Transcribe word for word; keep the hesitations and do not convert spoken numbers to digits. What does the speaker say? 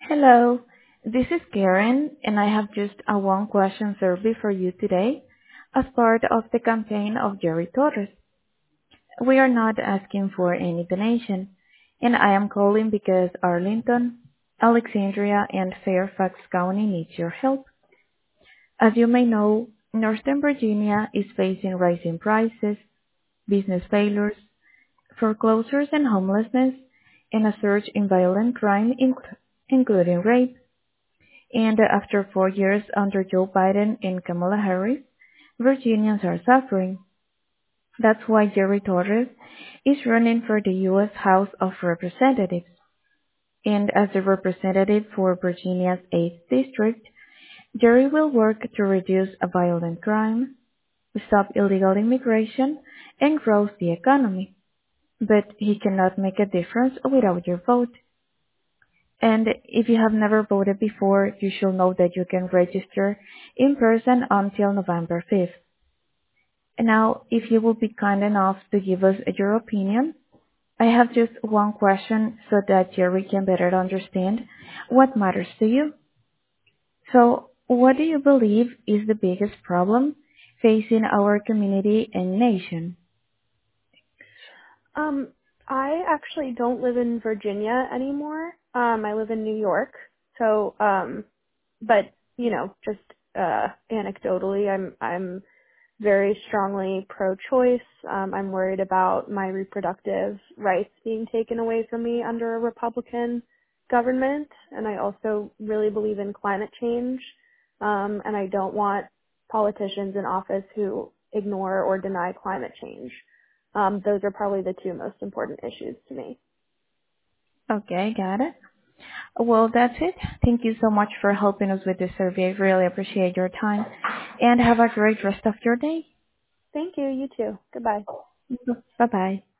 Hello, this is Karen, and I have just a one-question survey for you today as part of the campaign of Jerry Torres. We are not asking for any donation, and I am calling because Arlington, Alexandria, and Fairfax County needs your help. As you may know, Northern Virginia is facing rising prices, business failures, foreclosures and homelessness, and a surge in violent crime, inc- including rape. And after four years under Joe Biden and Kamala Harris, Virginians are suffering. That's why Jerry Torres is running for the U S House of Representatives. And as a representative for Virginia's eighth District, Jerry will work to reduce violent crime, stop illegal immigration, and grow the economy. But he cannot make a difference without your vote. And if you have never voted before, you should know that you can register in person until November fifth. And now, if you will be kind enough to give us your opinion, I have just one question so that Jerry can better understand what matters to you. So, what do you believe is the biggest problem facing our community and nation? Um, I actually don't live in Virginia anymore. Um, I live in New York. So, um, but you know, just uh, anecdotally, I'm I'm very strongly pro-choice. Um, I'm worried about my reproductive rights being taken away from me under a Republican government, and I also really believe in climate change. Um, and I don't want politicians in office who ignore or deny climate change. Um, those are probably the two most important issues to me. Okay, got it. Well, that's it. Thank you so much for helping us with this survey. I really appreciate your time. And have a great rest of your day. Thank you. You too. Goodbye. Bye-bye.